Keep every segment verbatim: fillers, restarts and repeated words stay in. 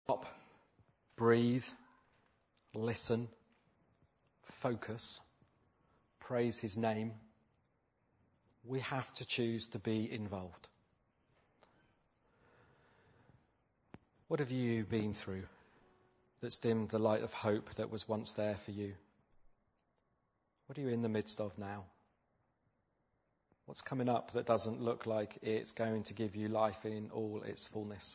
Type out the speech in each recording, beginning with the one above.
Stop, breathe, listen, focus, praise his name. We have to choose to be involved. What have you been through that's dimmed the light of hope that was once there for you? What are you in the midst of now? What's coming up that doesn't look like it's going to give you life in all its fullness?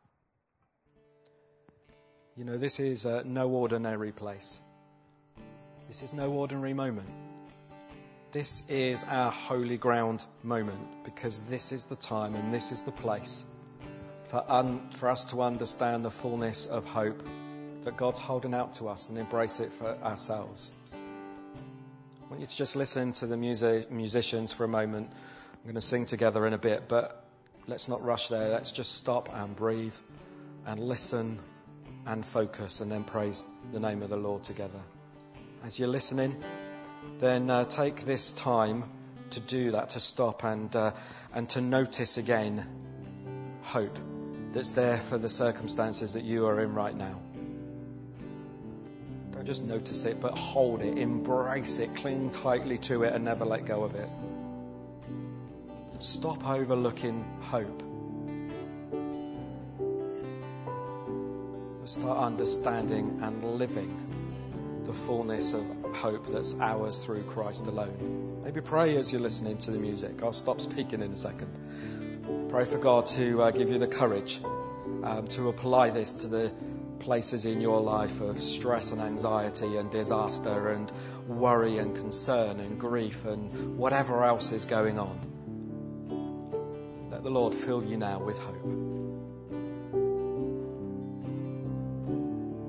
You know, this is uh, no ordinary place. This is no ordinary moment. This is our holy ground moment, because this is the time and this is the place for, un- for us to understand the fullness of hope that God's holding out to us and embrace it for ourselves. I want you to just listen to the music- musicians for a moment. I'm going to sing together in a bit, but let's not rush there. Let's just stop and breathe and listen and focus, and then praise the name of the Lord together. As you're listening, then uh, take this time to do that, to stop and uh, and to notice again hope that's there for the circumstances that you are in right now. Don't just notice it, but hold it, embrace it, cling tightly to it and never let go of it. Stop overlooking hope. Start understanding and living the fullness of hope that's ours through Christ alone. Maybe pray as you're listening to the music. I'll stop speaking in a second. Pray for God to uh, give you the courage um, to apply this to the places in your life of stress and anxiety and disaster and worry and concern and grief and whatever else is going on. Let the Lord fill you now with hope.